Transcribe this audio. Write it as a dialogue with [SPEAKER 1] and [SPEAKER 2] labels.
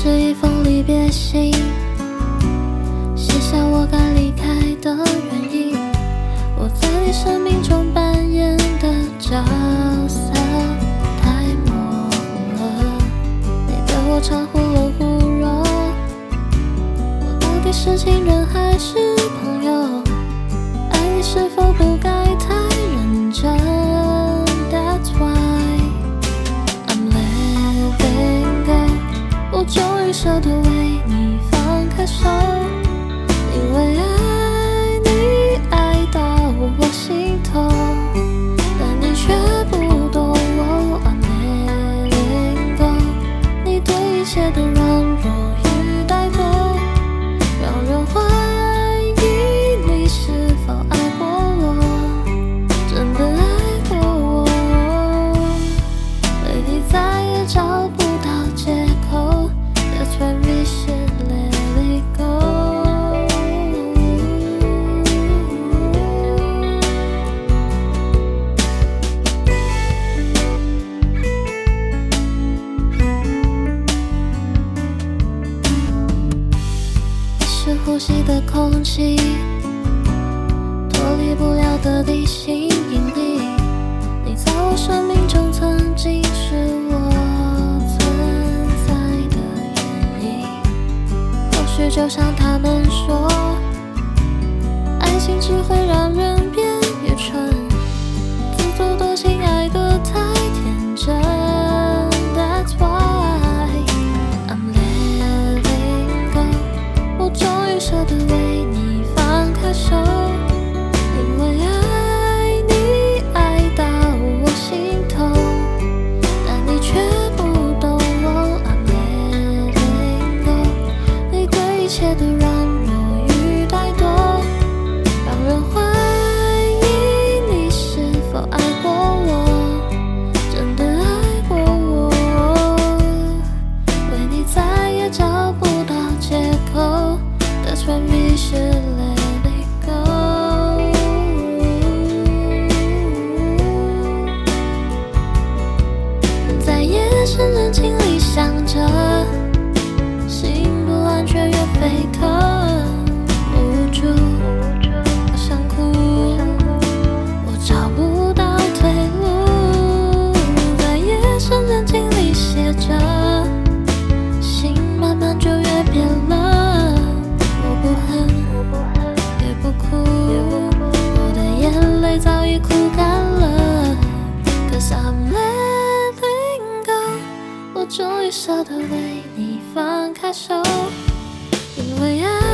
[SPEAKER 1] 是一封离别信，写下我该离开的原因。我在你生命中扮演的角色太模糊了，你对我常忽冷忽热，我到底是情人还是朋友？爱你是否不该太认真 ？That's why I'm letting go。我终于舍得为你放开手，因为爱你爱到我心痛，但你却不懂我。I'm letting go。你对一切的软弱与怠惰，让人怀疑你是否爱过我，真的爱过我。为你再也找不到借口。That's why we should let it go。你是呼吸的空气，脱离不了的地心引力。你在我生命中曾经是我存在的原因。或许就像他们说，爱情只会让人变越蠢，自作多情爱得太天真。That's why I'm letting go。我终于舍得为你放开手，因为爱你爱到我心痛，但你却不懂我。I'm letting go。你对一切的软弱与怠惰，让人怀疑你是否爱过我，真的爱过我。为你再也找不到借口。That's why we should let it go。在夜深人静里想着，心不安却越沸腾，无助，我想哭，我找不到退路。在夜深人静里写着，心慢慢就越变冷。我不恨，也不哭，我的眼泪早已哭干了。Cause I'm letting go。我终于舍得为你放开手，因为爱